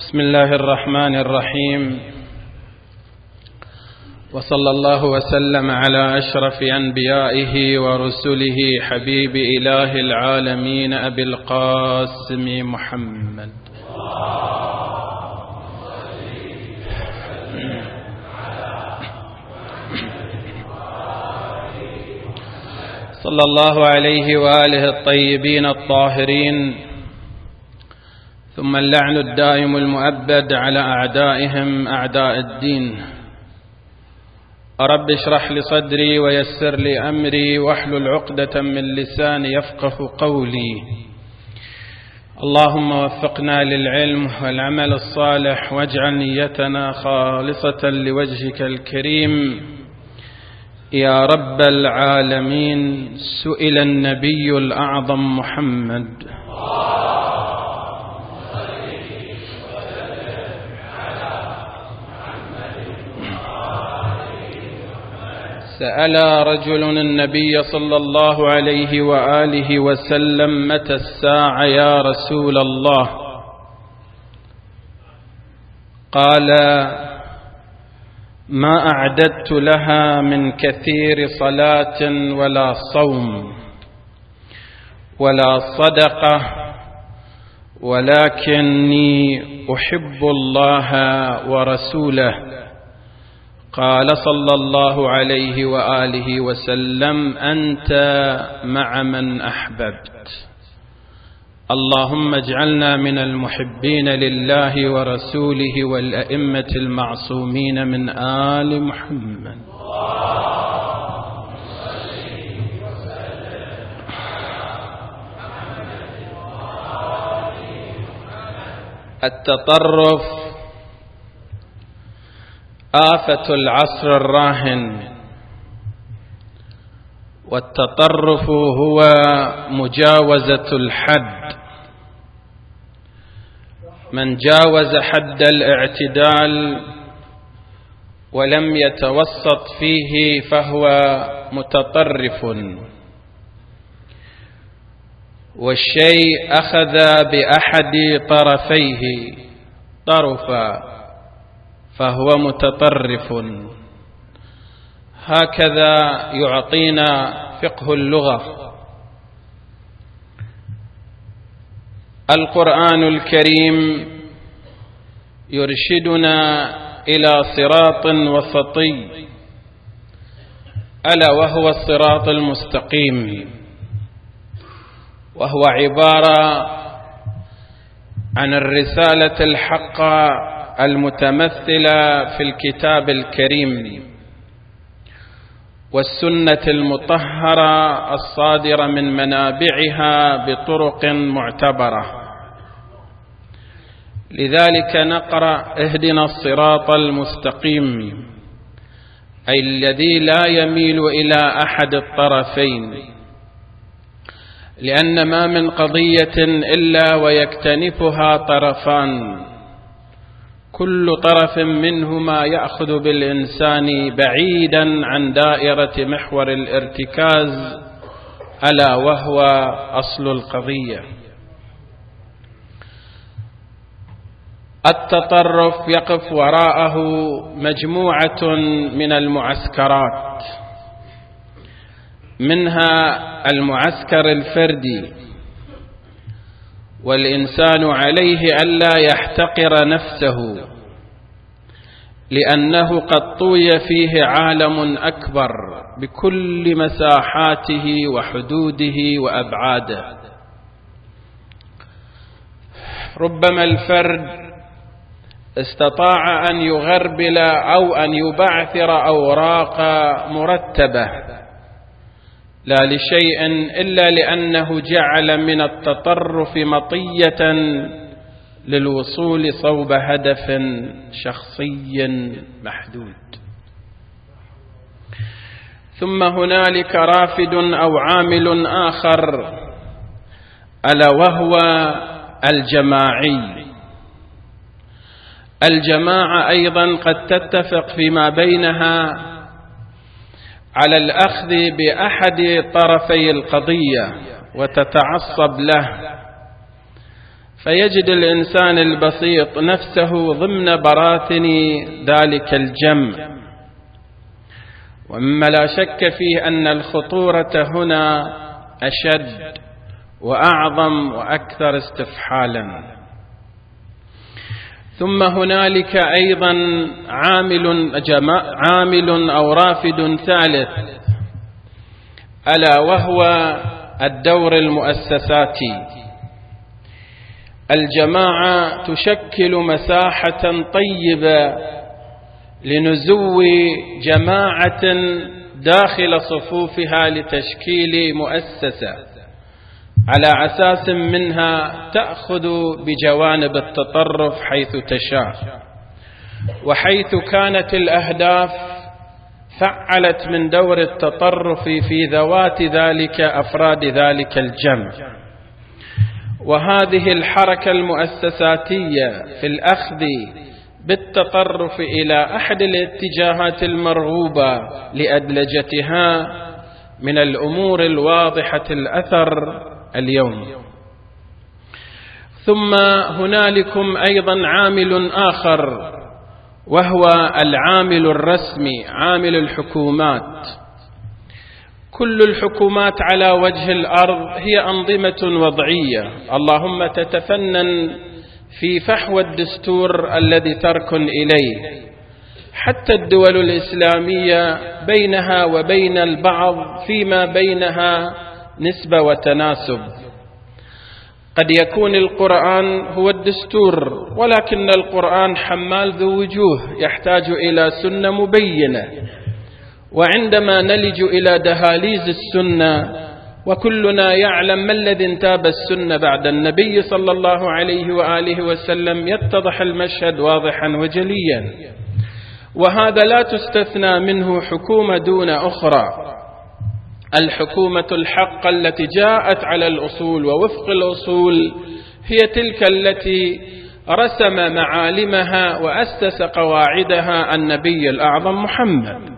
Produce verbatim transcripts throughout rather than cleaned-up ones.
بسم الله الرحمن الرحيم، وصلى الله وسلم على أشرف أنبيائه ورسله حبيب إله العالمين أبي القاسم محمد صلى الله عليه وآله الطيبين الطاهرين، ثم اللعن الدائم المؤبد على أعدائهم أعداء الدين. رب اشرح لي صدري ويسر لي أمري واحلل عقدة من لساني يفقه قولي. اللهم وفقنا للعلم والعمل الصالح، واجعل نيتنا خالصة لوجهك الكريم يا رب العالمين. سئل النبي الأعظم محمد سأل رجل النبي صلى الله عليه وآله وسلم: متى الساعة يا رسول الله؟ قال: ما أعددت لها من كثير صلاة ولا صوم ولا صدقة، ولكني أحب الله ورسوله. قال صلى الله عليه وآله وسلم: أنت مع من أحببت. اللهم اجعلنا من المحبين لله ورسوله والأئمة المعصومين من آل محمد. التطرف آفة العصر الراهن، والتطرف هو مجاوزة الحد. من جاوز حد الاعتدال ولم يتوسط فيه فهو متطرف، والشيء أخذ بأحد طرفيه طرفا فهو متطرف. هكذا يعطينا فقه اللغة. القرآن الكريم يرشدنا إلى صراط وسطي، ألا وهو الصراط المستقيم، وهو عبارة عن الرسالة الحقة المتمثلة في الكتاب الكريم والسنة المطهرة الصادرة من منابعها بطرق معتبرة. لذلك نقرأ: اهدنا الصراط المستقيم، أي الذي لا يميل إلى أحد الطرفين، لأن ما من قضية إلا ويكتنفها طرفان، كل طرف منهما يأخذ بالإنسان بعيدا عن دائرة محور الارتكاز، ألا وهو أصل القضية. التطرف يقف وراءه مجموعة من المعسكرات، منها المعسكر الفردي، والإنسان عليه ألا يحتقر نفسه، لأنه قد طوي فيه عالم أكبر بكل مساحاته وحدوده وأبعاده. ربما الفرد استطاع أن يغربل أو أن يبعثر أوراق مرتبة، لا لشيء إلا لأنه جعل من التطرف مطية للوصول صوب هدف شخصي محدود. ثم هنالك رافد أو عامل آخر، ألا وهو الجماعي. الجماعة أيضا قد تتفق فيما بينها على الأخذ بأحد طرفي القضية وتتعصب له، فيجد الإنسان البسيط نفسه ضمن براثن ذلك الجمع. ومما لا شك فيه أن الخطورة هنا أشد وأعظم وأكثر استفحالا. ثم هنالك أيضا عامل, عامل أو رافد ثالث، ألا وهو الدور المؤسساتي. الجماعة تشكل مساحة طيبة لنزو جماعة داخل صفوفها لتشكيل مؤسسة على أساس منها تأخذ بجوانب التطرف حيث تشاء، وحيث كانت الأهداف فعلت من دور التطرف في ذوات ذلك أفراد ذلك الجمع. وهذه الحركة المؤسساتية في الأخذ بالتطرف إلى أحد الاتجاهات المرغوبة لأدلجتها من الأمور الواضحة الأثر اليوم. ثم هنالكم أيضا عامل آخر، وهو العامل الرسمي، عامل الحكومات. كل الحكومات على وجه الأرض هي أنظمة وضعية، اللهم تتفنن في فحوى الدستور الذي تركن إليه. حتى الدول الإسلامية بينها وبين البعض فيما بينها نسبة وتناسب. قد يكون القرآن هو الدستور، ولكن القرآن حمال ذو وجوه يحتاج إلى سنة مبينة. وعندما نلج إلى دهاليز السنة، وكلنا يعلم ما الذي انتاب السنة بعد النبي صلى الله عليه وآله وسلم، يتضح المشهد واضحا وجليا. وهذا لا تستثنى منه حكومة دون أخرى. الحكومة الحق التي جاءت على الأصول ووفق الأصول هي تلك التي رسم معالمها وأسس قواعدها النبي الأعظم محمد.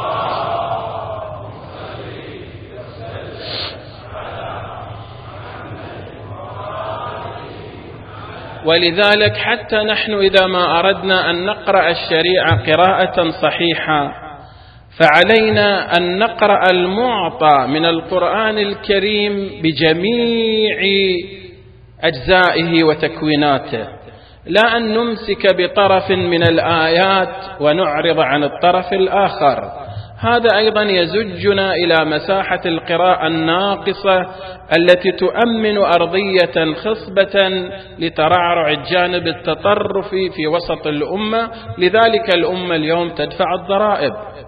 ولذلك حتى نحن إذا ما أردنا أن نقرأ الشريعة قراءة صحيحة، فعلينا أن نقرأ المعطى من القرآن الكريم بجميع أجزائه وتكويناته، لا أن نمسك بطرف من الآيات ونعرض عن الطرف الآخر. هذا أيضا يزجنا إلى مساحة القراءة الناقصة التي تؤمن أرضية خصبة لترعرع الجانب التطرف في وسط الأمة. لذلك الأمة اليوم تدفع الضرائب.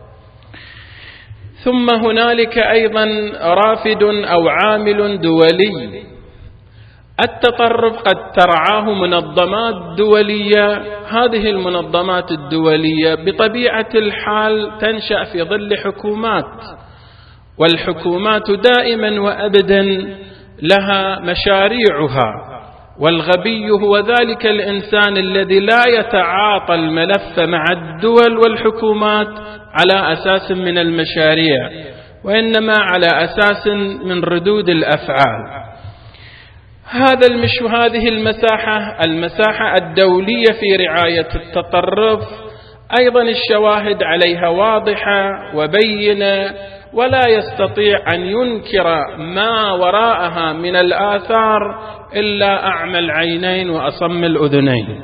ثم هنالك أيضا رافد أو عامل دولي. التطرف قد ترعاه منظمات دولية. هذه المنظمات الدولية بطبيعة الحال تنشأ في ظل حكومات، والحكومات دائما وأبدا لها مشاريعها. والغبي هو ذلك الإنسان الذي لا يتعاطى الملف مع الدول والحكومات على أساس من المشاريع، وإنما على أساس من ردود الأفعال. هذا المش هذه المساحة المساحة الدولية في رعاية التطرف أيضا الشواهد عليها واضحة وبينة، ولا يستطيع أن ينكر ما وراءها من الآثار إلا أعمى العينين وأصم الأذنين.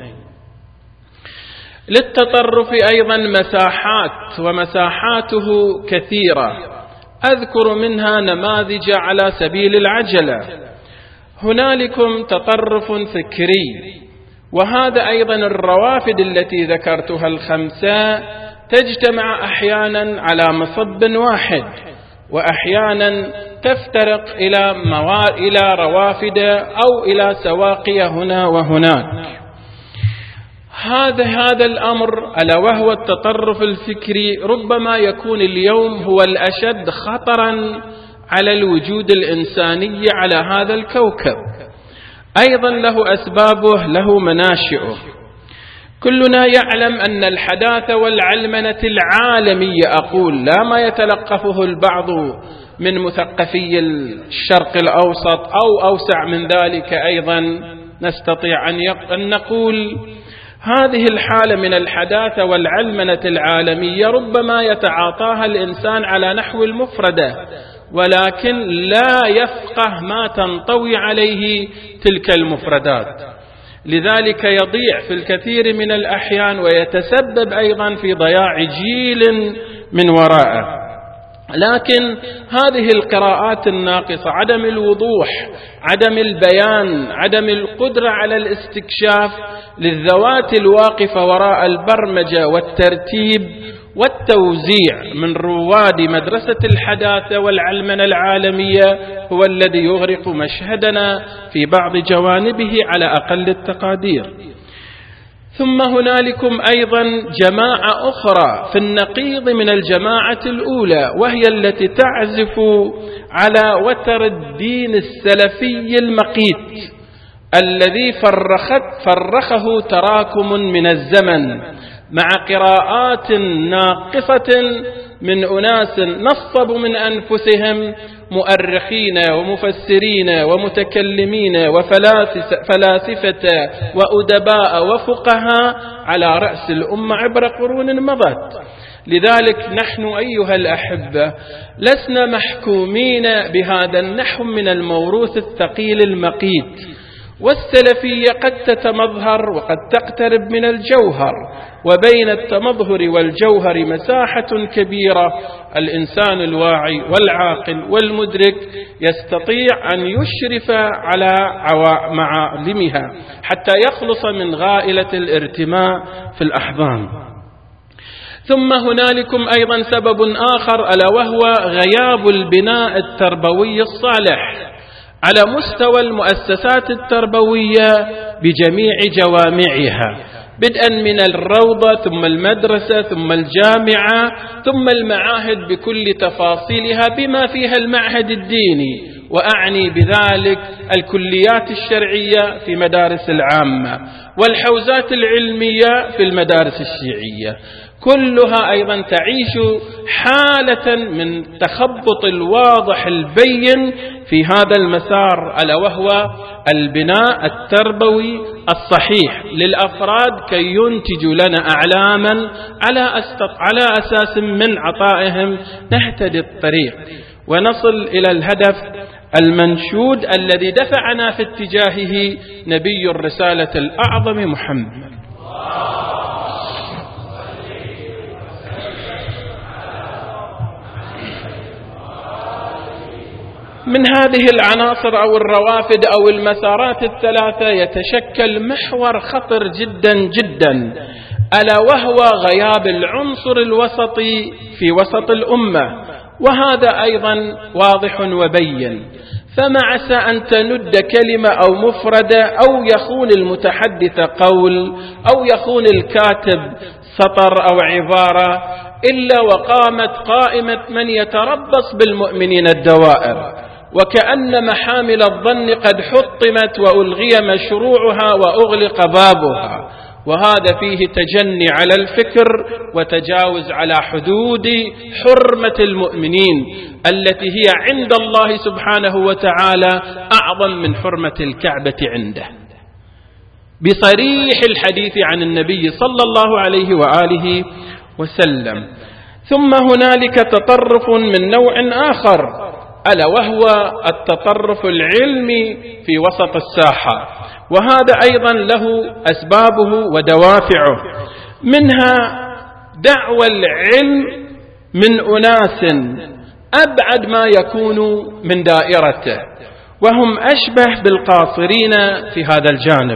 للتطرف أيضا مساحات، ومساحاته كثيرة. أذكر منها نماذج على سبيل العجلة. هنالكم تطرف فكري، وهذا أيضا الروافد التي ذكرتها الخمسة تجتمع أحيانا على مصب واحد، وأحيانا تفترق إلى مواد إلى روافد أو إلى سواقي هنا وهناك. هذا هذا الأمر ألا وهو التطرف الفكري ربما يكون اليوم هو الأشد خطرا على الوجود الإنساني على هذا الكوكب. أيضا له أسبابه، له مناشئه. كلنا يعلم أن الحداثة والعلمنة العالمية، أقول لا ما يتلقفه البعض من مثقفي الشرق الأوسط أو أوسع من ذلك أيضا، نستطيع أن نقول هذه الحالة من الحداثة والعلمنة العالمية ربما يتعاطاها الإنسان على نحو المفردة، ولكن لا يفقه ما تنطوي عليه تلك المفردات، لذلك يضيع في الكثير من الأحيان ويتسبب أيضا في ضياع جيل من وراءه. لكن هذه القراءات الناقصة، عدم الوضوح، عدم البيان، عدم القدرة على الاستكشاف للذوات الواقفة وراء البرمجة والترتيب والتوزيع من رواد مدرسة الحداثة والعلمنة العالمية هو الذي يغرق مشهدنا في بعض جوانبه على أقل التقادير. ثم هنالكم أيضا جماعة أخرى في النقيض من الجماعة الأولى، وهي التي تعزف على وتر الدين السلفي المقيت الذي فرخت فرخه تراكم من الزمن مع قراءات ناقصة من أناس نصبوا من أنفسهم مؤرخين ومفسرين ومتكلمين وفلاسفة وأدباء وفقهاء على رأس الأمة عبر قرون مضت. لذلك نحن أيها الأحبة لسنا محكومين بهذا النحو من الموروث الثقيل المقيت، والسلفية قد تتمظهر وقد تقترب من الجوهر، وبين التمظهر والجوهر مساحة كبيرة. الإنسان الواعي والعاقل والمدرك يستطيع أن يشرف على معالمها حتى يخلص من غائلة الارتماء في الأحضان. ثم هنالكم أيضا سبب آخر، ألا وهو غياب البناء التربوي الصالح على مستوى المؤسسات التربوية بجميع جوامعها، بدءا من الروضة ثم المدرسة ثم الجامعة ثم المعاهد بكل تفاصيلها بما فيها المعهد الديني، وأعني بذلك الكليات الشرعية في مدارس العامة والحوزات العلمية في المدارس الشيعية، كلها أيضا تعيش حالة من تخبط الواضح البين في هذا المسار، ألا وهو البناء التربوي الصحيح للأفراد كي ينتجوا لنا أعلاما على أساس من عطائهم نهتدي الطريق ونصل إلى الهدف المنشود الذي دفعنا في اتجاهه نبي الرسالة الأعظم محمد. من هذه العناصر أو الروافد أو المسارات الثلاثة يتشكل محور خطر جدا جدا، ألا وهو غياب العنصر الوسطي في وسط الأمة، وهذا أيضا واضح وبين. فما عسى أن تند كلمة أو مفردة أو يخون المتحدث قول أو يخون الكاتب سطر أو عبارة إلا وقامت قائمة من يتربص بالمؤمنين الدوائر، وكأن محامل الظن قد حطمت وألغي مشروعها وأغلق بابها، وهذا فيه تجني على الفكر وتجاوز على حدود حرمة المؤمنين التي هي عند الله سبحانه وتعالى أعظم من حرمة الكعبة عنده بصريح الحديث عن النبي صلى الله عليه وآله وسلم. ثم هنالك تطرف من نوع آخر، ألا وهو التطرف العلمي في وسط الساحة، وهذا أيضا له أسبابه ودوافعه، منها دعوى العلم من أناس أبعد ما يكون من دائرته، وهم أشبه بالقاصرين في هذا الجانب،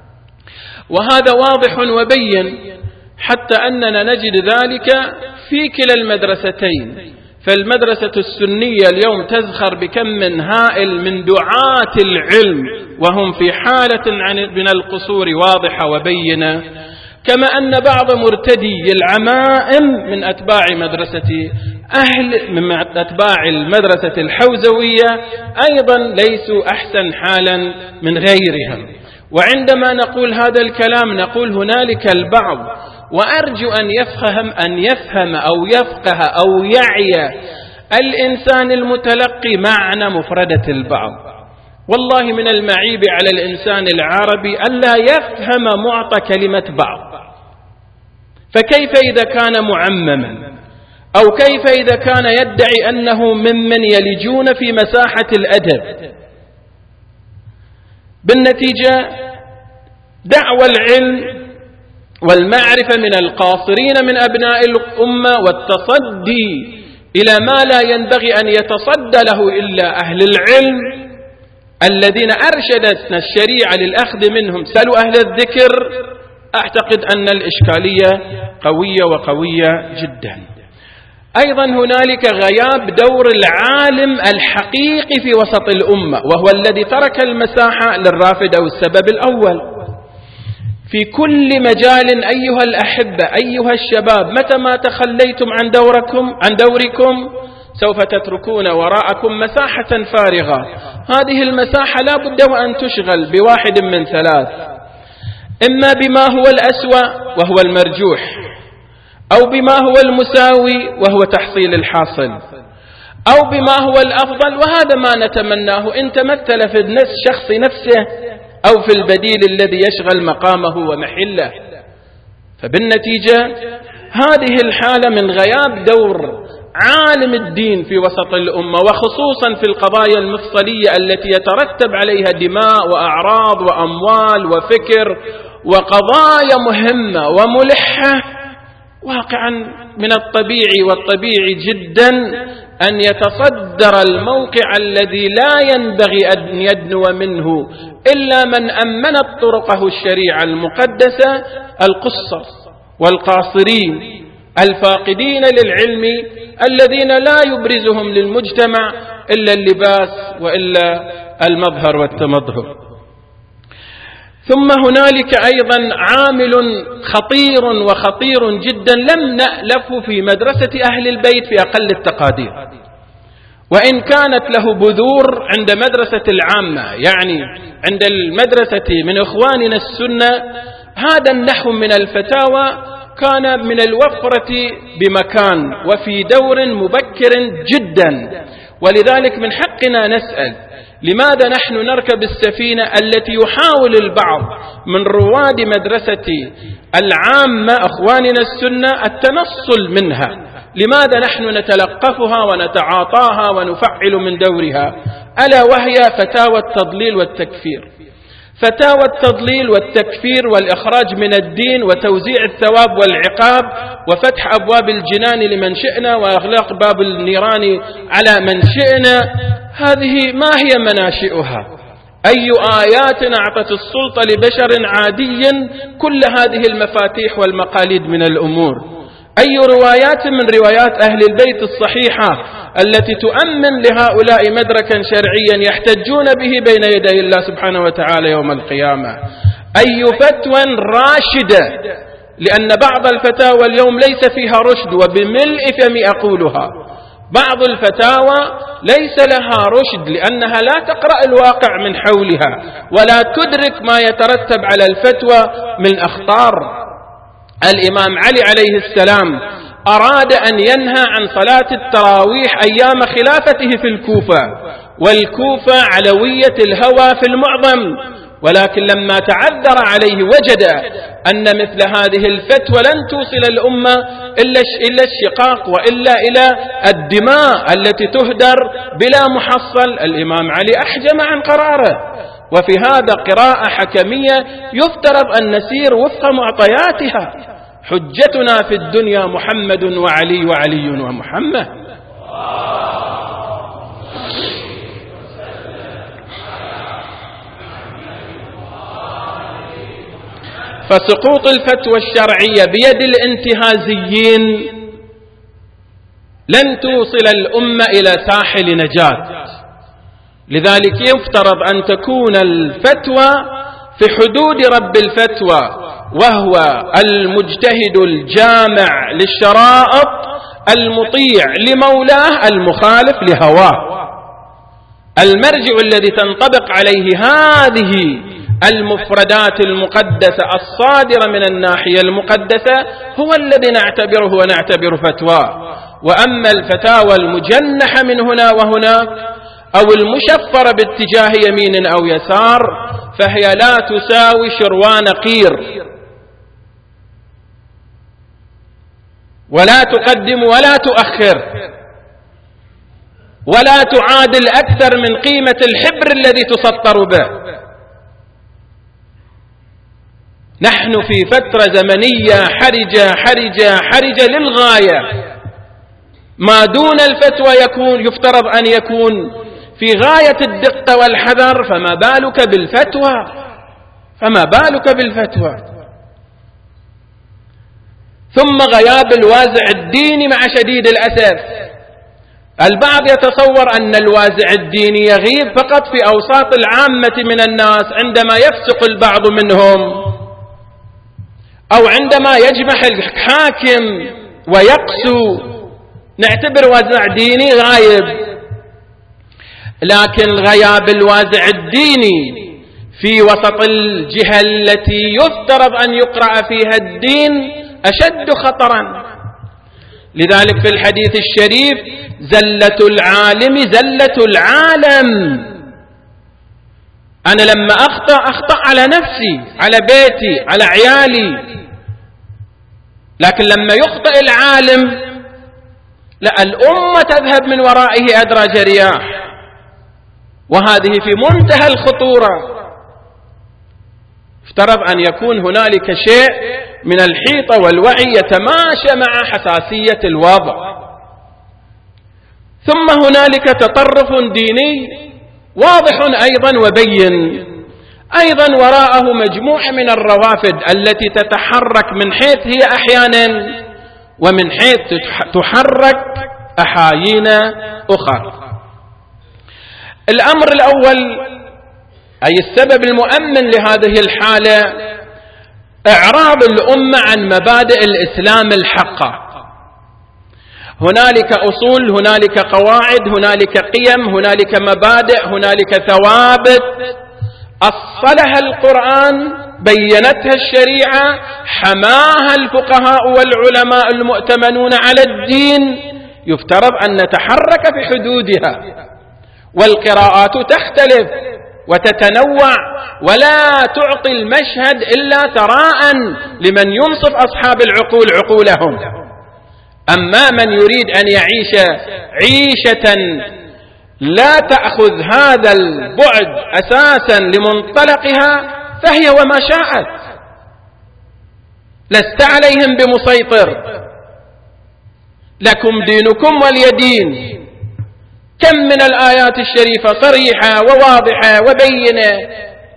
وهذا واضح وبين حتى أننا نجد ذلك في كلا المدرستين. فالمدرسة السنية اليوم تزخر بكم من هائل من دعاة العلم وهم في حالة من القصور واضحة وبينة، كما أن بعض مرتدي العمائم من أتباع مدرسة أهل من أتباع المدرسة الحوزوية أيضا ليسوا أحسن حالا من غيرهم. وعندما نقول هذا الكلام نقول هنالك البعض، وأرجو أن يفهم أن يفهم أو يفقه أو يعي الإنسان المتلقي معنى مفردة البعض. والله من المعيب على الإنسان العربي ألا يفهم معطى كلمة بعض، فكيف إذا كان معمما، أو كيف إذا كان يدعي أنه ممن يلجون في مساحة الأدب. بالنتيجة دعوى العلم والمعرفة من القاصرين من أبناء الأمة، والتصدي إلى ما لا ينبغي أن يتصدى له إلا أهل العلم الذين أرشدتنا الشريعة للأخذ منهم، سلوا أهل الذكر. أعتقد أن الإشكالية قوية وقوية جدا. أيضا هنالك غياب دور العالم الحقيقي في وسط الأمة، وهو الذي ترك المساحة للرافد أو السبب الأول. في كل مجال أيها الأحبة أيها الشباب، متى ما تخليتم عن دوركم عن دوركم سوف تتركون وراءكم مساحة فارغة. هذه المساحة لا بد وأن تشغل بواحد من ثلاث: إما بما هو الأسوأ وهو المرجوح، أو بما هو المساوي وهو تحصيل الحاصل، أو بما هو الأفضل وهذا ما نتمناه إن تمثل في النفس شخص نفسه، أو في البديل الذي يشغل مقامه ومحله. فبالنتيجة هذه الحالة من غياب دور عالم الدين في وسط الأمة، وخصوصا في القضايا المفصلية التي يترتب عليها دماء وأعراض وأموال وفكر وقضايا مهمة وملحة، واقعا من الطبيعي والطبيعي جدا أن يتصدر الموقع الذي لا ينبغي أن يدنو منه إلا من أمنت طرقه الشريعة المقدسة القصص والقاصرين الفاقدين للعلم الذين لا يبرزهم للمجتمع إلا اللباس وإلا المظهر والتمظهر. ثم هنالك أيضا عامل خطير وخطير جدا لم نألفه في مدرسة أهل البيت في أقل التقادير، وإن كانت له بذور عند مدرسة العامة، يعني عند المدرسة من إخواننا السنة. هذا النحو من الفتاوى كان من الوفرة بمكان وفي دور مبكر جدا، ولذلك من حقنا نسأل: لماذا نحن نركب السفينة التي يحاول البعض من رواد مدرسة العامة أخواننا السنة التنصل منها؟ لماذا نحن نتلقفها ونتعاطاها ونفعل من دورها؟ ألا وهي فتاوى التضليل والتكفير، فتاوى التضليل والتكفير والإخراج من الدين وتوزيع الثواب والعقاب وفتح أبواب الجنان لمن شئنا وإغلاق باب النيران على من شئنا. هذه ما هي مناشئها؟ أي آيات أعطت السلطة لبشر عادي كل هذه المفاتيح والمقاليد من الأمور؟ أي روايات من روايات أهل البيت الصحيحة التي تؤمن لهؤلاء مدركا شرعيا يحتجون به بين يدي الله سبحانه وتعالى يوم القيامة؟ أي فتوى راشدة؟ لأن بعض الفتاوى اليوم ليس فيها رشد، وبملء فمي أقولها. بعض الفتاوى ليس لها رشد لأنها لا تقرأ الواقع من حولها ولا تدرك ما يترتب على الفتوى من أخطار. الإمام علي عليه السلام أراد أن ينهى عن صلاة التراويح أيام خلافته في الكوفة، والكوفة علوية الهوى في المعظم، ولكن لما تعذر عليه وجد أن مثل هذه الفتوى لن توصل الأمة إلا الشقاق وإلا إلى الدماء التي تهدر بلا محصل. الإمام علي أحجم عن قراره، وفي هذا قراءة حكمية يفترض أن نسير وفق معطياتها. حجتنا في الدنيا محمد وعلي وعلي ومحمد. فسقوط الفتوى الشرعية بيد الانتهازيين لن توصل الأمة إلى ساحل نجاة. لذلك يفترض أن تكون الفتوى في حدود رب الفتوى، وهو المجتهد الجامع للشرائط المطيع لمولاه المخالف لهواه. المرجع الذي تنطبق عليه هذه المفردات المقدسة الصادرة من الناحية المقدسة هو الذي نعتبره ونعتبر فتوى. وأما الفتاوى المجنحة من هنا وهناك أو المشفرة باتجاه يمين أو يسار فهي لا تساوي شروان قير، ولا تقدم ولا تؤخر، ولا تعادل أكثر من قيمة الحبر الذي تسطر به. نحن في فترة زمنية حرجة حرجة حرجة للغاية، ما دون الفتوى يكون يفترض أن يكون في غاية الدقة والحذر، فما بالك بالفتوى فما بالك بالفتوى ثم غياب الوازع الديني مع شديد الأسف. البعض يتصور أن الوازع الديني يغيب فقط في أوساط العامة من الناس عندما يفسق البعض منهم، أو عندما يجمح الحاكم ويقسو نعتبر وازع ديني غايب. لكن غياب الوازع الديني في وسط الجهة التي يفترض أن يقرأ فيها الدين أشد خطرا. لذلك في الحديث الشريف زلة العالم زلة العالم. أنا لما أخطأ أخطأ على نفسي، على بيتي، على عيالي، لكن لما يخطئ العالم لا، الأمة تذهب من ورائه أدراج رياح، وهذه في منتهى الخطورة. افترض أن يكون هنالك شيء من الحيطة والوعي يتماشى مع حساسية الوضع. ثم هنالك تطرف ديني واضح أيضا وبين، أيضا وراءه مجموعة من الروافد التي تتحرك من حيث هي أحيانا، ومن حيث تحرك أحايين أخرى. الأمر الأول أي السبب المؤمن لهذه الحالة إعراض الأمة عن مبادئ الإسلام الحقة. هنالك أصول، هنالك قواعد، هنالك قيم، هنالك مبادئ، هنالك ثوابت أصلها القرآن، بينتها الشريعة، حماها الفقهاء والعلماء المؤتمنون على الدين، يفترض أن نتحرك في حدودها. والقراءات تختلف وتتنوع، ولا تعطي المشهد إلا ثراء لمن ينصف أصحاب العقول عقولهم. أما من يريد أن يعيش عيشة لا تأخذ هذا البعد أساسا لمنطلقها فهي وما شاءت، لست عليهم بمسيطر، لكم دينكم ولي دين. كم من الآيات الشريفة صريحة وواضحة وبينة.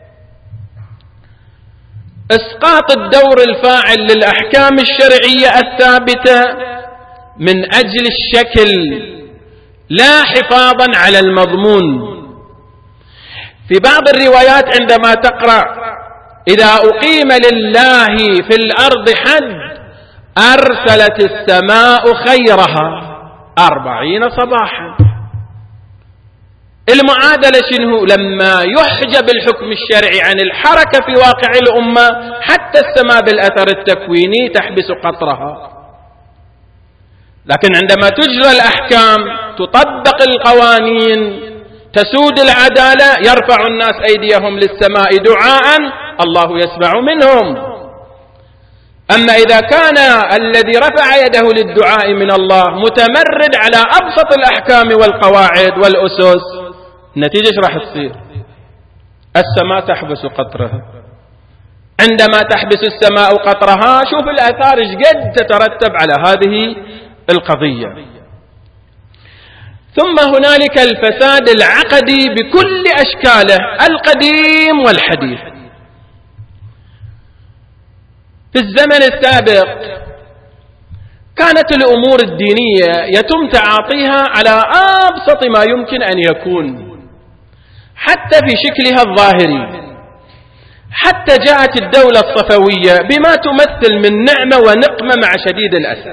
إسقاط الدور الفاعل للأحكام الشرعية الثابتة من أجل الشكل لا حفاظا على المضمون. في بعض الروايات عندما تقرأ إذا أقيم لله في الأرض حد أرسلت السماء خيرها أربعين صباحا. المعادلة شنو؟ لما يحجب الحكم الشرعي عن الحركة في واقع الأمة حتى السماء بالأثر التكويني تحبس قطرها. لكن عندما تجرى الأحكام، تطبق القوانين، تسود العدالة، يرفع الناس أيديهم للسماء دعاء الله يسمع منهم. أما إذا كان الذي رفع يده للدعاء من الله متمرد على أبسط الأحكام والقواعد والأسس، النتيجة ايش راح تصير؟ السماء تحبس قطرها. عندما تحبس السماء قطرها شوف الآثار ايش قد تترتب على هذه القضية. ثم هنالك الفساد العقدي بكل أشكاله القديم والحديث. في الزمن السابق كانت الأمور الدينية يتم تعاطيها على أبسط ما يمكن أن يكون، حتى في شكلها الظاهري. حتى جاءت الدولة الصفوية بما تمثل من نعمة ونقمة مع شديد الأسف.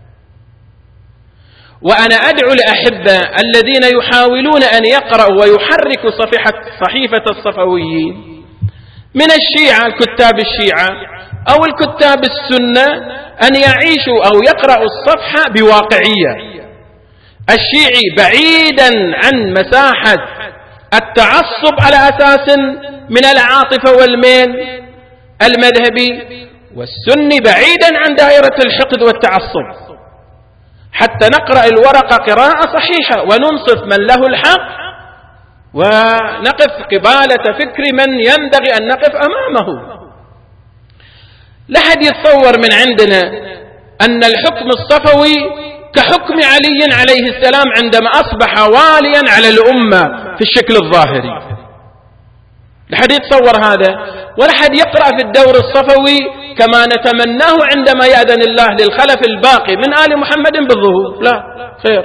وأنا أدعو الأحبة الذين يحاولون أن يقرأوا ويحركوا صفحة صحيفة الصفويين من الشيعة، الكتاب الشيعة أو الكتاب السنة، أن يعيشوا أو يقرأوا الصفحة بواقعية، الشيعي بعيدا عن مساحة التعصب على أساس من العاطفة والميل المذهبي، والسني بعيدا عن دائرة الحقد والتعصب، حتى نقرأ الورقة قراءة صحيحة وننصف من له الحق ونقف قبالة فكر من ينبغي أن نقف أمامه. لا أحد يتصور من عندنا أن الحكم الصفوي كحكم علي عليه السلام عندما أصبح واليا على الأمة في الشكل الظاهري. لا أحد يتصور هذا، ولا أحد يقرأ في الدور الصفوي كما نتمناه عندما يأذن الله للخلف الباقي من آل محمد بالظهور. لا خير.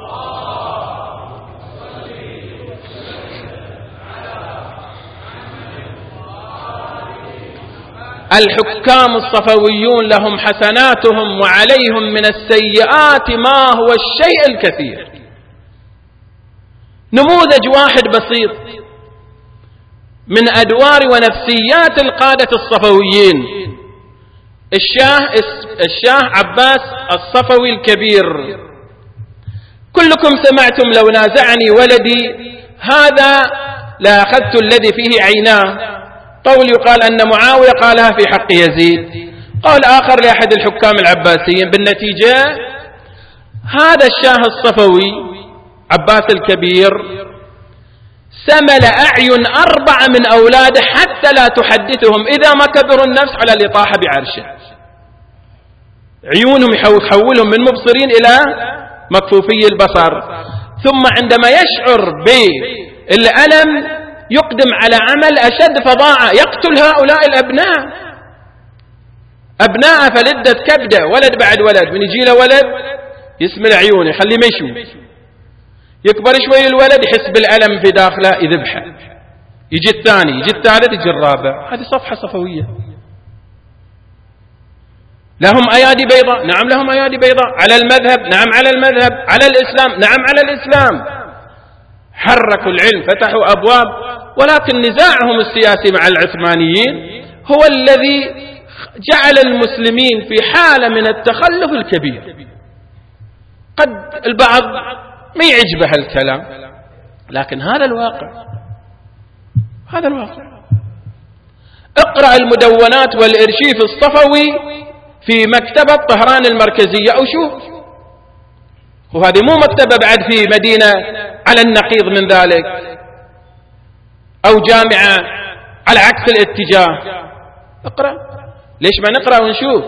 الحكام الصفويون لهم حسناتهم وعليهم من السيئات ما هو الشيء الكثير. نموذج واحد بسيط من أدوار ونفسيات القادة الصفويين، الشاه الشاه عباس الصفوي الكبير. كلكم سمعتم لو نازعني ولدي هذا لا أخذت الذي فيه عيناه، قول يقال أن معاوية قالها في حق يزيد، قول آخر لأحد الحكام العباسيين. بالنتيجة هذا الشاه الصفوي عباس الكبير سمل أعين أربعة من أولاده حتى لا تحدثهم إذا ما كبروا النفس على الإطاحة بعرشه. عيونهم يحولهم من مبصرين إلى مكفوفي البصر، ثم عندما يشعر بالألم يقدم على عمل أشد فظاعة، يقتل هؤلاء الأبناء. أبناء فلدت كبدة، ولد بعد ولد، من يجي له ولد يسمل عيونه يخليه مشو، يكبر شوي الولد يحس بالألم في داخله يذبحه، يجي الثاني يجي الثالث يجي الرابع. هذه صفحة صفوية. لهم أيادي بيضاء، نعم لهم أيادي بيضاء. على المذهب، نعم على المذهب. على الإسلام، نعم على الإسلام. حركوا العلم، فتحوا أبواب، ولكن نزاعهم السياسي مع العثمانيين هو الذي جعل المسلمين في حالة من التخلف الكبير. قد البعض ما يعجبه الكلام، لكن هذا الواقع، هذا الواقع. اقرأ المدونات والإرشيف الصفوي في مكتبة طهران المركزية أو شوف، وهذه مو مكتبة بعد في مدينة على النقيض من ذلك أو جامعة على عكس الاتجاه. اقرأ، ليش ما نقرأ ونشوف؟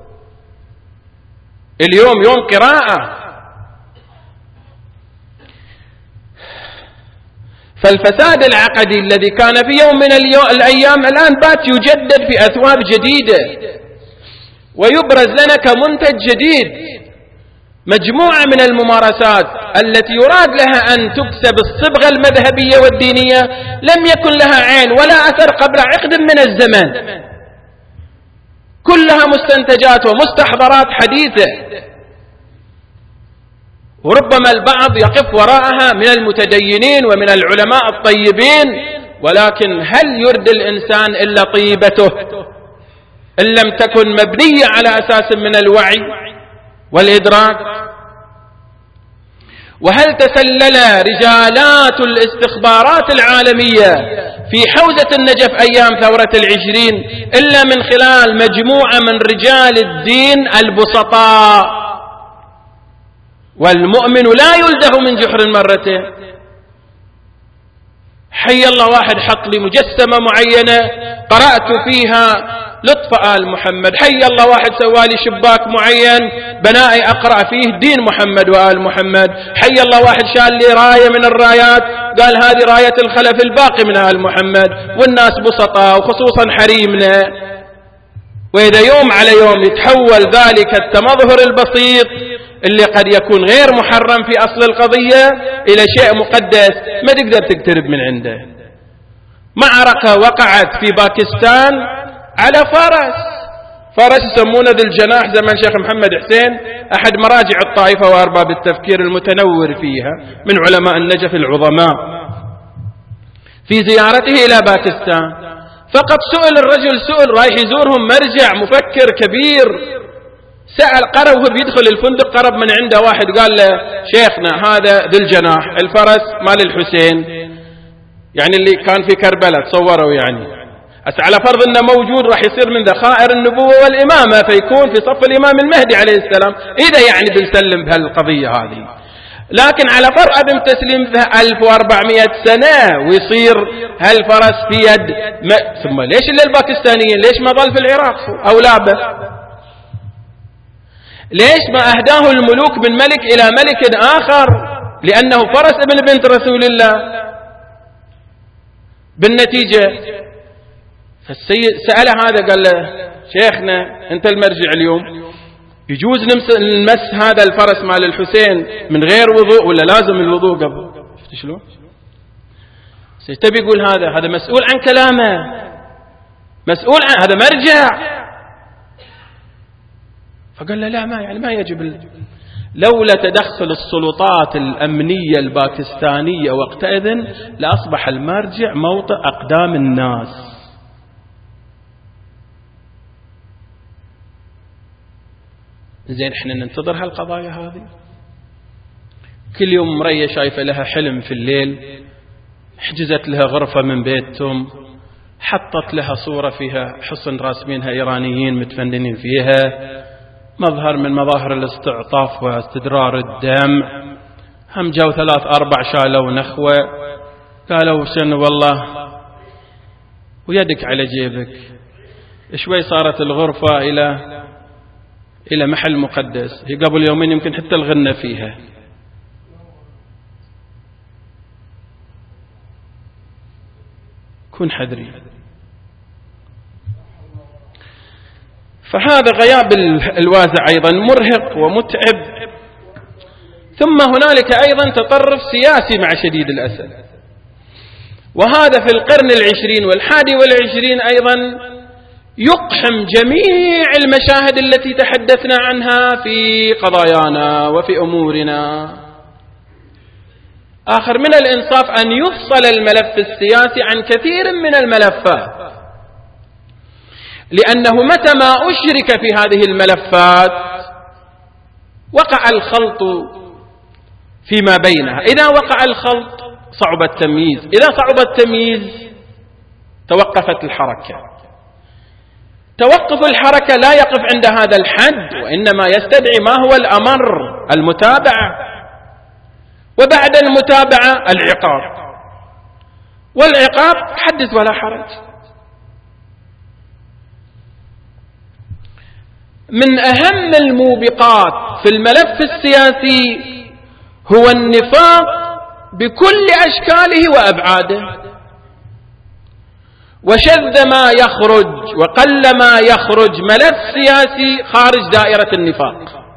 اليوم يوم قراءة. فالفساد العقدي الذي كان في يوم من الأيام الآن بات يجدد في أثواب جديدة ويبرز لنا كمنتج جديد. مجموعة من الممارسات التي يراد لها أن تكسب الصبغة المذهبية والدينية لم يكن لها عين ولا أثر قبل عقد من الزمن، كلها مستنتجات ومستحضرات حديثة، وربما البعض يقف وراءها من المتدينين ومن العلماء الطيبين، ولكن هل يرد الإنسان إلا طيبته إن لم تكن مبنية على أساس من الوعي والإدراك؟ وهل تسلل رجالات الاستخبارات العالمية في حوزة النجف أيام ثورة العشرين إلا من خلال مجموعة من رجال الدين البسطاء؟ والمؤمن لا يلدغ من جحر مرتين. حي الله واحد حط لي مجسمة معينة قرأت فيها لطف آل محمد، حي الله واحد سوالي شباك معين بنائي أقرأ فيه دين محمد وآل محمد، حي الله واحد شال لي راية من الرايات قال هذه راية الخلف الباقي من آل محمد، والناس بسطاء وخصوصا حريمنا. وإذا يوم على يوم يتحول ذلك التمظهر البسيط اللي قد يكون غير محرم في أصل القضية إلى شيء مقدس ما تقدر تقترب من عنده. معركة وقعت في باكستان على فرس، فرس يسمونه ذي الجناح زمن شيخ محمد حسين، أحد مراجع الطائفة وأرباب التفكير المتنور فيها من علماء النجف العظماء، في زيارته إلى باكستان. فقد سئل الرجل سئل رايح يزورهم مرجع مفكر كبير سأل قرب وهو بيدخل الفندق، قرب من عنده واحد قال له شيخنا هذا ذي الجناح الفرس مال الحسين، يعني اللي كان في كربلاء تصوروا يعني. بس على فرض انه موجود راح يصير من ذخائر النبوة والإمامة، فيكون في صف الإمام المهدي عليه السلام، إذا يعني بنسلم بهالقضية هذه. لكن على فرض عدم تسليم ألف وأربعمائة سنة ويصير هالفرس في يد ما... ثم ليش إلا الباكستانيين؟ ليش ما ظل في العراق أو لابه؟ ليش ما أهداه الملوك من ملك إلى ملك آخر؟ لأنه فرس ابن بنت رسول الله. بالنتيجة فالسيد سأل هذا قال له شيخنا أنت المرجع اليوم، يجوز نمس هذا الفرس مال الحسين من غير وضوء ولا لازم الوضوء قبل؟ شفت شلون؟ تبي يقول هذا هذا مسؤول عن كلامه، مسؤول عن هذا مرجع. فقال له لا ما يعني ما يجب ال... لولا تدخل السلطات الأمنية الباكستانية وقتئذ لأصبح المرجع موطئ أقدام الناس. زين احنا ننتظر هالقضايا هذه. كل يوم مرية شايفة لها حلم في الليل، حجزت لها غرفة من بيتهم، حطت لها صورة فيها حصن راسمينها إيرانيين متفننين فيها، مظهر من مظاهر الاستعطاف واستدرار الدمع. هم جو ثلاث أربع شالوا نخوة قالوا شنو والله ويدك على جيبك. شوي صارت الغرفة إلى إلى محل مقدس، هي قبل يومين يمكن حتى الغنى فيها. كن حذري. فهذا غياب الوازع أيضا مرهق ومتعب. ثم هنالك أيضا تطرف سياسي مع شديد الأسف، وهذا في القرن العشرين والحادي والعشرين أيضا يقحم جميع المشاهد التي تحدثنا عنها في قضايانا وفي أمورنا. آخر من الإنصاف أن يفصل الملف السياسي عن كثير من الملفات، لأنه متى ما أشرك في هذه الملفات وقع الخلط فيما بينها. إذا وقع الخلط صعب التمييز، إذا صعب التمييز توقفت الحركة. توقف الحركة لا يقف عند هذا الحد، وإنما يستدعي ما هو الأمر، المتابعة، وبعد المتابعة العقاب، والعقاب حدث ولا حرج. من أهم الموبقات في الملف السياسي هو النفاق بكل أشكاله وأبعاده، وشذ ما يخرج وقل ما يخرج ملف سياسي خارج دائرة النفاق.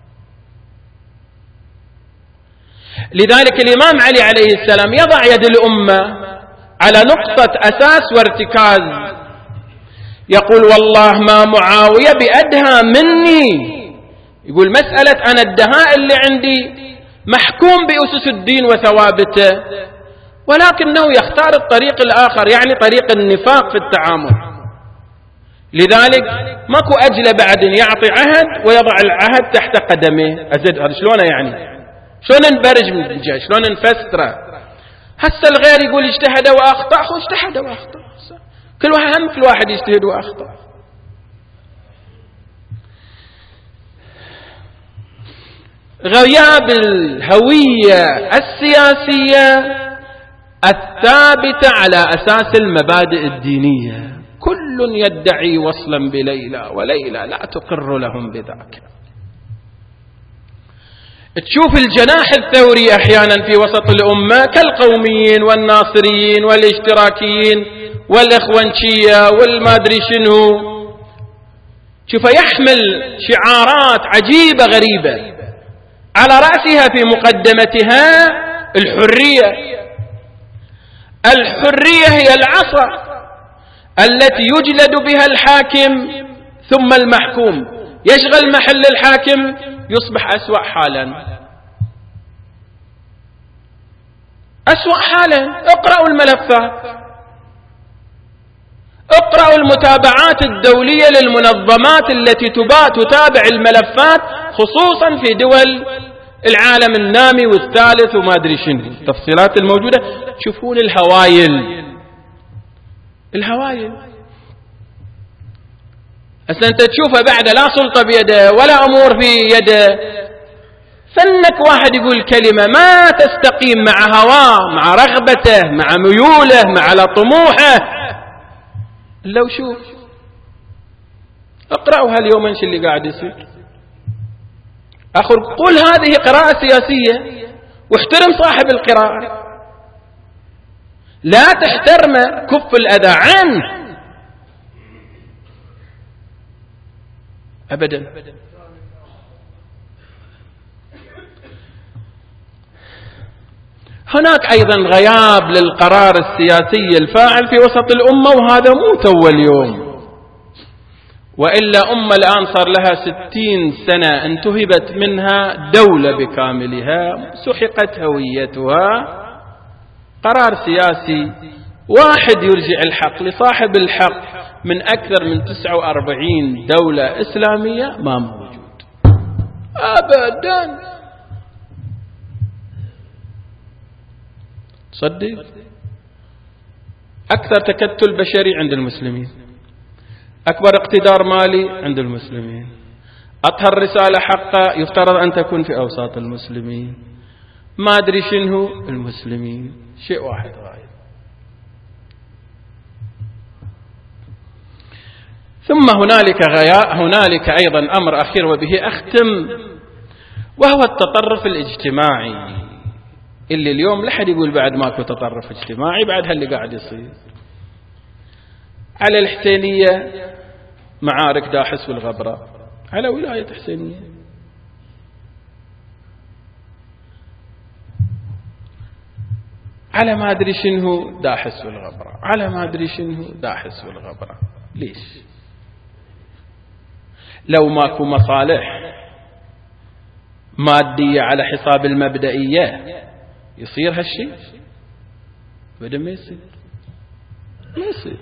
لذلك الإمام علي عليه السلام يضع يد الأمة على نقطة أساس وارتكاز، يقول والله ما معاوية بأدهى مني. يقول مسألة أنا الدهاء اللي عندي محكوم بأسس الدين وثوابته، ولكنه يختار الطريق الآخر، يعني طريق النفاق في التعامل. لذلك ماكو أجل بعد يعطي عهد ويضع العهد تحت قدمه. أزد هذا شلونه يعني؟ شلون نبرج من الجيش؟ شلون نفسره؟ هسه الغير يقول اجتهد وأخطأ، هو اجتهد وأخطأ، كل واحد هم كل واحد يجتهد وأخطأ. غياب الهوية السياسية الثابتة على أساس المبادئ الدينية. كل يدعي وصلا بليلى وليلى لا تقر لهم بذاك. تشوف الجناح الثوري أحيانا في وسط الأمة كالقوميين والناصريين والاشتراكيين والإخوانشية والمادري شنو، شوف يحمل شعارات عجيبة غريبة، على رأسها في مقدمتها الحرية. الحرية هي العصا التي يجلد بها الحاكم ثم المحكوم، يشغل محل الحاكم يصبح أسوأ حالا، أسوأ حالا. اقرأوا الملفات، اقرأوا المتابعات الدولية للمنظمات التي تتابع الملفات خصوصا في دول العالم النامي والثالث وما أدري شنو التفصيلات الموجودة. تشوفون الهوايل الهوايل أصلا أنت تشوفه بعد لا سلطة بيده ولا أمور في يده، فإنك واحد يقول كلمة ما تستقيم مع هواه مع رغبته مع ميوله مع طموحه. لو شوف اقرأوا هاليوم ايش اللي قاعد يصير. أخر قول هذه قراءة سياسية واحترم صاحب القراءة، لا تحترمه كف الأذى عنه أبدا. هناك أيضا غياب للقرار السياسي الفاعل في وسط الأمة، وهذا مو تو اليوم، وإلا أمة الآن صار لها ستين سنة انتهبت منها دولة بكاملها، سحقت هويتها. قرار سياسي واحد يرجع الحق لصاحب الحق من أكثر من تسعة وأربعين دولة إسلامية ما موجود أبدا. صدق أكثر تكتل بشري عند المسلمين، أكبر اقتدار مالي عند المسلمين، أطهر رسالة حقا يفترض أن تكون في أوساط المسلمين، ما أدري شنو المسلمين، شيء واحد غايب. ثم هنالك غياء هنالك أيضا أمر أخير وبه أختم، وهو التطرف الاجتماعي اللي اليوم لحد يقول بعد ماكو تطرف اجتماعي بعد هاللي قاعد يصير. على الحسينية معارك داحس والغبراء، على ولاية حسينية، على ما أدري شنو داحس والغبراء، على ما أدري شنو داحس والغبراء. ليش؟ لو ماكو مصالح مادية على حساب المبدئية يصير هالشيء؟ بدل ما يصير ما يصير.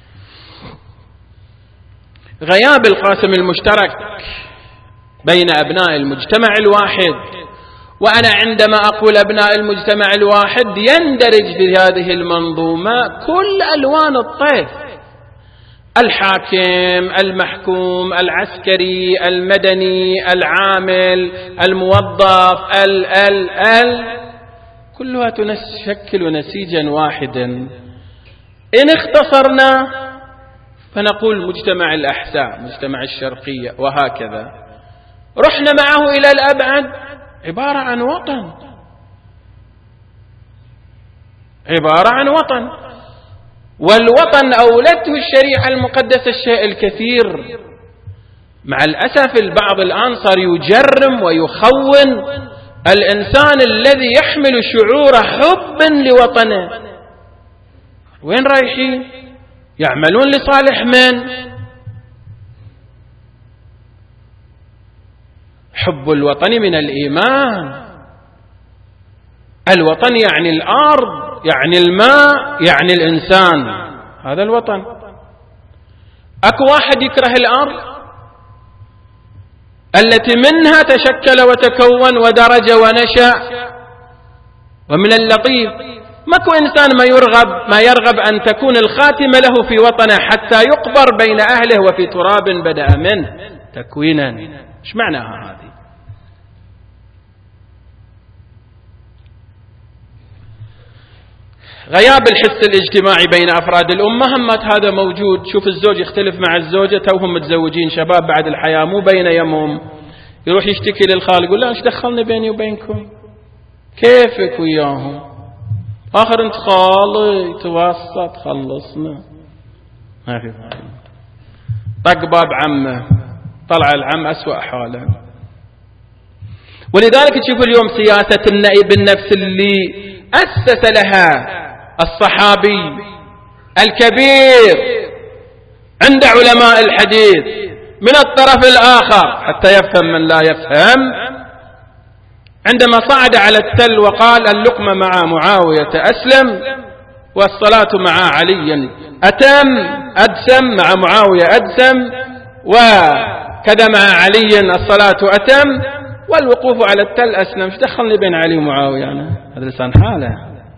غياب القاسم المشترك بين أبناء المجتمع الواحد، وأنا عندما أقول أبناء المجتمع الواحد يندرج في هذه المنظومة كل ألوان الطيف، الحاكم، المحكوم، العسكري، المدني، العامل، الموظف، ال ال ال كلها تشكل نسيجا واحدا. إن اختصرنا فنقول مجتمع الأحساء، مجتمع الشرقية، وهكذا. رحنا معه إلى الأبعد، عبارة عن وطن، عبارة عن وطن، والوطن أولته الشريعة المقدسة الشيء الكثير. مع الأسف البعض الآن صار يجرم ويخون الإنسان الذي يحمل شعور حب لوطنه. وين رايحين؟ يعملون لصالح من؟ حب الوطن من الإيمان. الوطن يعني الأرض، يعني الماء، يعني الإنسان، هذا الوطن. أكو واحد يكره الأرض التي منها تشكل وتكون ودرج ونشأ. ومن اللطيف ماكو إنسان ما يرغب ما يرغب أن تكون الخاتمة له في وطنه حتى يقبر بين أهله وفي تراب بدأ منه تكوينا. إيش معناها هذه؟ غياب الحس الاجتماعي بين أفراد الأمة، همات هذا موجود. شوف الزوج يختلف مع الزوجة، توهم متزوجين شباب بعد الحياة مو بين يمهم، يروح يشتكي للخالق يقول لا ايش دخلني بيني وبينكم، كيفك وياهم، آخر انت خالي توسط خلصنا، ما في فايدة. طق باب عمه، طلع العم أسوأ حاله. ولذلك تشوف اليوم سياسة النائب النفس اللي أسس لها الصحابي الكبير عند علماء الحديث من الطرف الآخر حتى يفهم من لا يفهم، عندما صعد على التل وقال اللقمة مع معاوية أسلم، والصلاة مع علي أتم أدسم، مع معاوية أدسم، وكذا مع علي الصلاة أتم، والوقوف على التل أسلم. ايش دخلني بين علي ومعاوية أنا؟ هذا لسان حاله.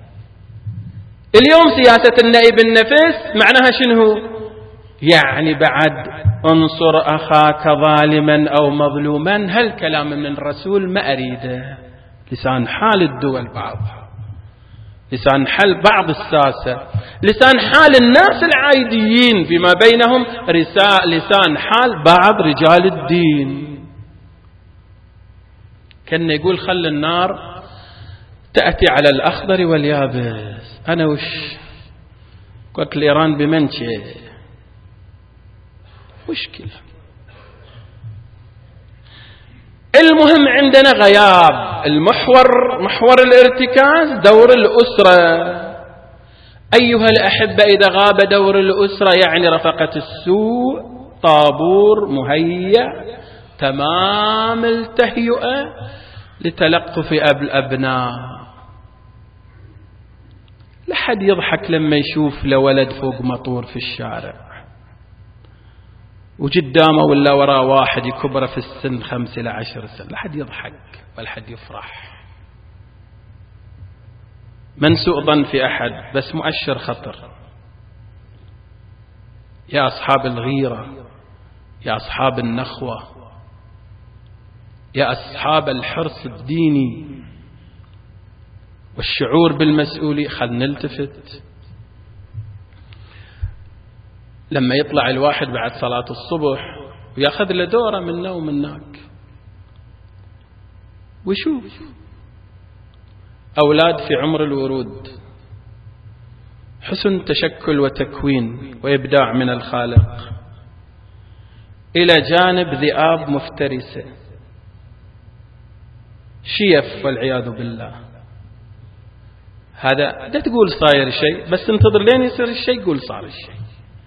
اليوم سياسة النائب النفس معناها شنو؟ يعني بعد انصر أخاك ظالما أو مظلوما، هالكلام من الرسول ما أريده. لسان حال الدول بعضها، لسان حال بعض الساسة، لسان حال الناس العاديين فيما بينهم، لسان حال بعض رجال الدين. كان يقول خل النار تأتي على الأخضر واليابس. أنا وش قلت الإيران بمنشي مشكلة. المهم عندنا غياب المحور، محور الارتكاز دور الأسرة. أيها الأحبة، إذا غاب دور الأسرة يعني رفقة السوء طابور مهيأ تمام التهيئة لتلقف الأبناء. لحد يضحك لما يشوف لولد فوق مطور في الشارع وقدامه ولا وراء واحد يكبر في السن خمس إلى عشر سنة، لحد يضحك ولا حد يفرح. من سوء ظن في أحد، بس مؤشر خطر. يا أصحاب الغيرة، يا أصحاب النخوة، يا أصحاب الحرص الديني والشعور بالمسؤولية، خل نلتفت. لما يطلع الواحد بعد صلاة الصبح ويأخذ له دورة من نوم هناك ويشوف أولاد في عمر الورود، حسن تشكل وتكوين وإبداع من الخالق، إلى جانب ذئاب مفترسة شيف والعياذ بالله. هذا لا تقول صاير شيء، بس انتظر لين يصير الشيء قول صار الشيء.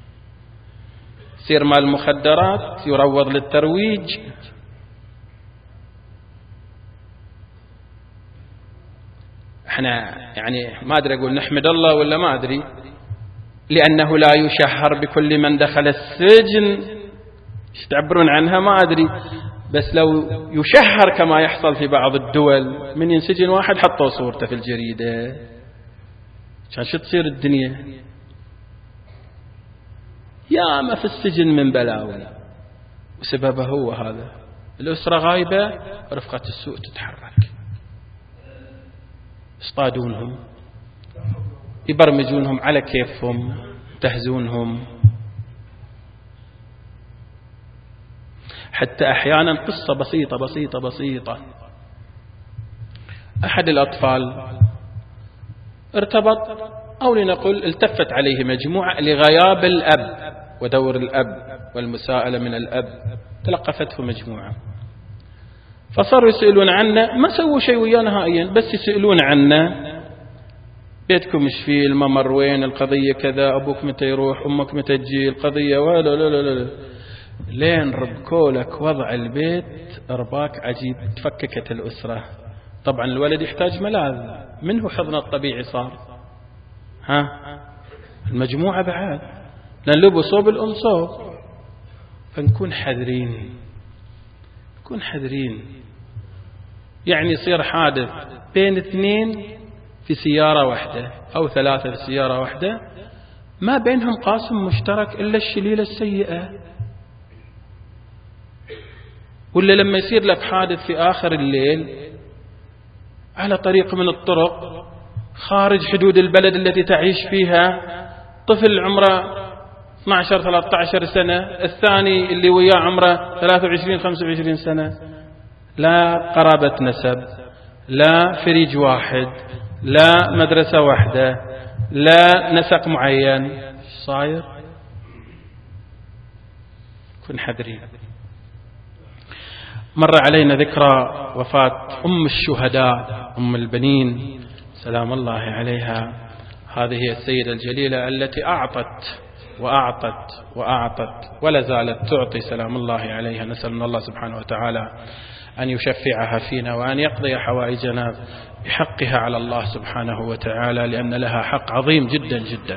يصير مال المخدرات يروض للترويج، احنا يعني ما ادري اقول نحمد الله ولا ما ادري، لانه لا يشهر بكل من دخل السجن، ايش تعبرون عنها ما ادري، بس لو يشهر كما يحصل في بعض الدول، من ينسجن واحد حطوا صورته في الجريدة عشان شو تصير الدنيا. يا ما في السجن من بلاوي، وسببه هو هذا. الأسرة غايبة، رفقة السوء تتحرك، يصطادونهم، يبرمجونهم على كيفهم، تهزونهم. حتى أحيانا قصة بسيطة بسيطة بسيطة، أحد الأطفال ارتبط أو لنقل التفت عليه مجموعة لغياب الأب ودور الأب والمساءلة من الأب، تلقفته مجموعة، فصاروا يسألون عنه، ما سووا شيء وياه نهائيا، بس يسألون عنه، بيتكم مش فيه، الممر وين، القضية كذا، أبوك متى يروح، أمك متى تجي، القضية ولا لا لا لا، لين ربكولك وضع البيت أرباك عجيب، تفككت الأسرة. طبعا الولد يحتاج ملاذ، منه حضن الطبيعي صار، ها المجموعة بعد، لأن لبوا صوب الأم صوب. فنكون حذرين، نكون حذرين. يعني يصير حادث بين اثنين في سيارة واحدة أو ثلاثة في سيارة واحدة، ما بينهم قاسم مشترك إلا الشليلة السيئة. ولا لما يصير لك حادث في آخر الليل على طريق من الطرق خارج حدود البلد التي تعيش فيها، طفل عمره اثني عشر ثلاثة عشر سنة، الثاني اللي وياه عمره ثلاثة وعشرين خمسة وعشرين سنة، لا قرابة نسب، لا فريج واحد، لا مدرسة واحدة، لا نسق معين، ايش صاير؟ كن حذرين. مر علينا ذكرى وفاة أم الشهداء أم البنين سلام الله عليها. هذه السيدة الجليلة التي أعطت وأعطت وأعطت ولا زالت تعطي سلام الله عليها. نسأل من الله سبحانه وتعالى أن يشفعها فينا وأن يقضي حوائجنا بحقها على الله سبحانه وتعالى، لأن لها حق عظيم جدا جدا.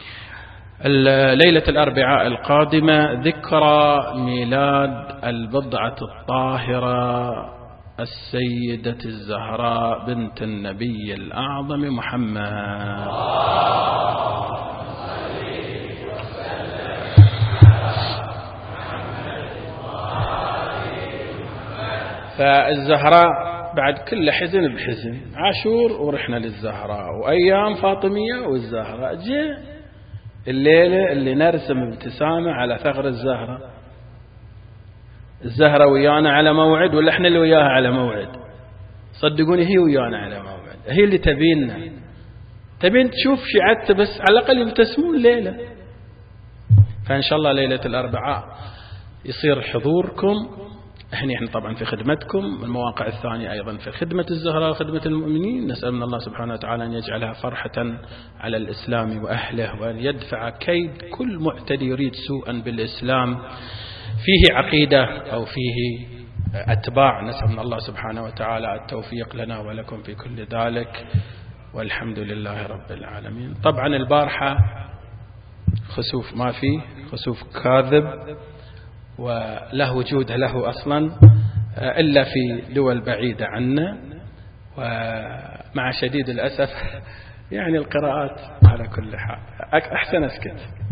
ليلة الأربعاء القادمة ذكرى ميلاد البضعة الطاهرة السيدة الزهراء بنت النبي الأعظم محمد. فالزهراء بعد كل حزن بحزن، عاشور ورحنا للزهراء، وأيام فاطمية والزهراء، جاء الليلة اللي نرسم ابتسامة على ثغر الزهرة. الزهرة ويانا على موعد ولا احنا اللي وياها على موعد؟ صدقوني هي ويانا على موعد، هي اللي تبيننا، تبين تشوف شيعتها بس على الأقل يبتسمون الليلة. فإن شاء الله ليلة الأربعاء يصير حضوركم، احنا احنا طبعا في خدمتكم، المواقع الثانية أيضا في خدمة الزهراء وخدمة المؤمنين. نسأل من الله سبحانه وتعالى أن يجعلها فرحة على الإسلام وأهله، وأن يدفع كيد كل معتدي يريد سوءا بالإسلام فيه عقيدة أو فيه أتباع. نسأل من الله سبحانه وتعالى التوفيق لنا ولكم في كل ذلك، والحمد لله رب العالمين. طبعا البارحة خسوف ما فيه، خسوف كاذب وله وجود له أصلا إلا في دول بعيدة عنا، ومع شديد الأسف يعني القراءات على كل حال. أحسن أسكت.